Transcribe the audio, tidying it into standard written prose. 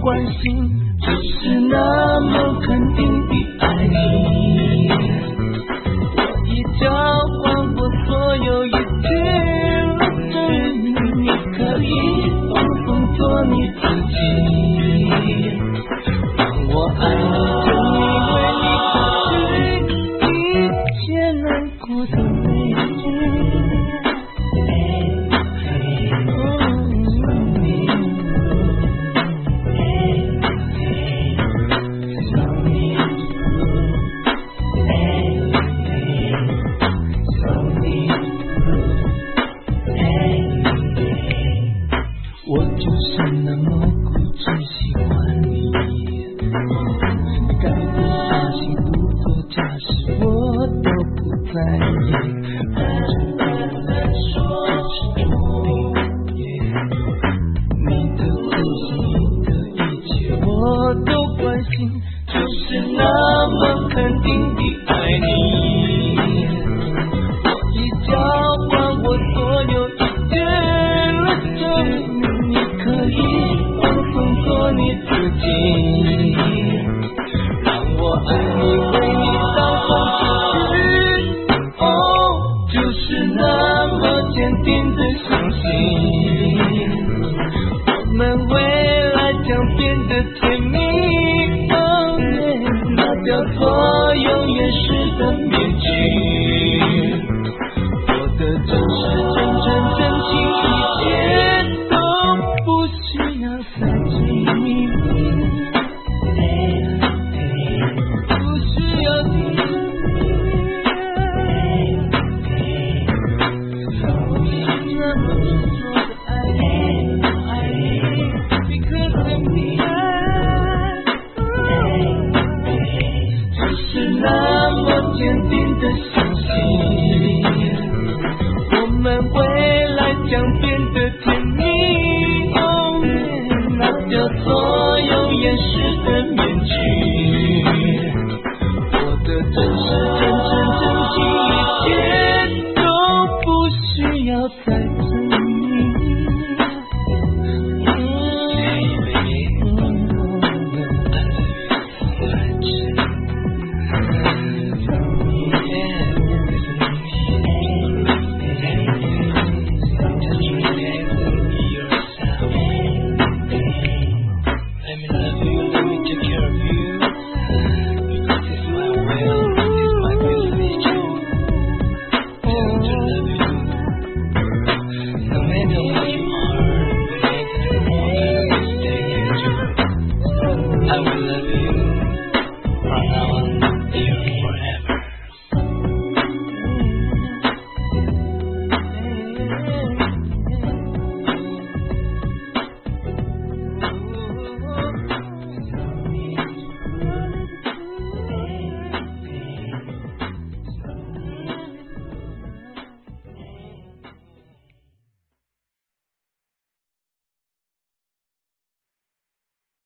关心，就是那么肯定地爱你。我已交换过所有一切了，证明你可以放松做你自己。让我爱你，就因为你可知一切难过的美丽。我就是那么固执喜欢你，该不发心不做假事我都不在意，反正对我来说就是注定。你的自信，你的一切我都关心，就是那么肯定地爱你。我已交换我所有一切了，证明你可以放松做你自己。让我爱你，为你当风持续，就是那么坚定的相信，我们未来将变得甜蜜。拿掉所有掩饰的面具，我的真实真真真情一切都不需要再秘密，不需要秘密，是那么执着的爱你，爱你 because of me， 就是那么坚定的相信，我们未来将变得甜蜜。拿掉所有掩饰的面具，我的真实真真真情一切都不需要再自